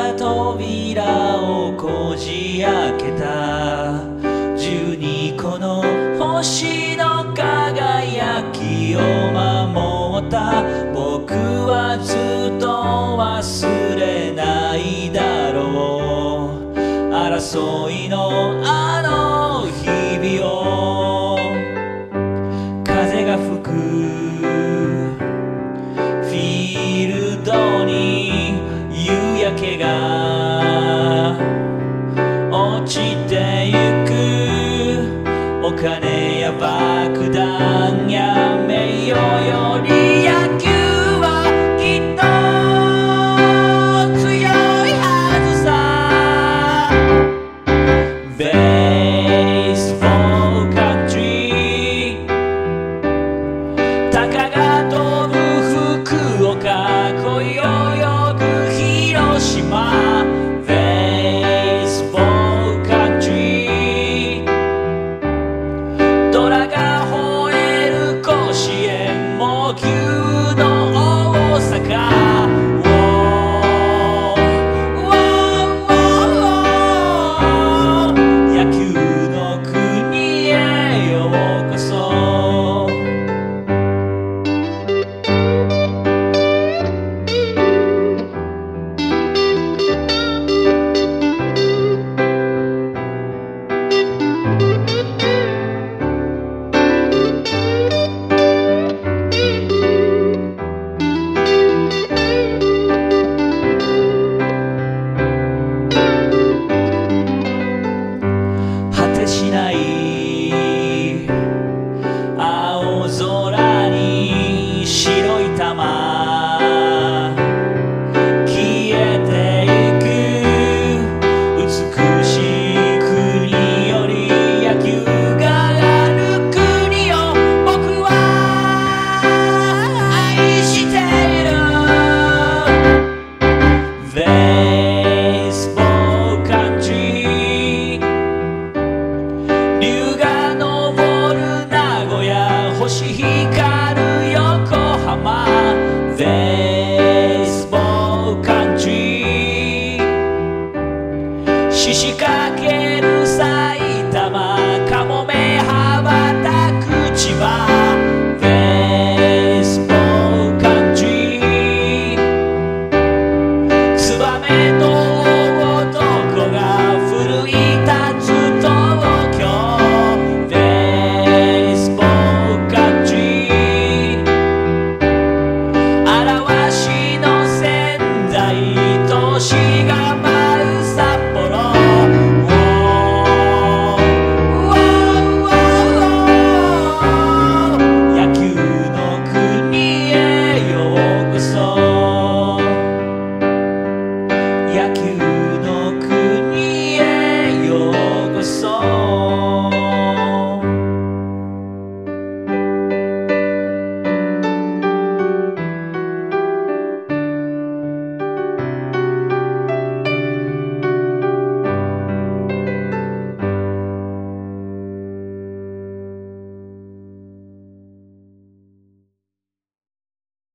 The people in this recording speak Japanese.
が扉をこじ開けた12個の星の輝きを守った僕はずっと忘れないだろう争いのあの日々を風が吹くフィールドに夕焼けが落ちてゆくお金や爆弾や名誉より野球はきっと強いはずさ Baseball Country 鷹が飛ぶ福岡今宵ぐ広島 Baseball Country ドラが吠える甲子園猛牛の大阪野球の国へようこそ果てしない青空に白い玉消えてゆく美しい国より野球がある国を僕は愛している Baseball Country 竜が昇る名古屋星光る横浜 Baseball Country 獅子かけ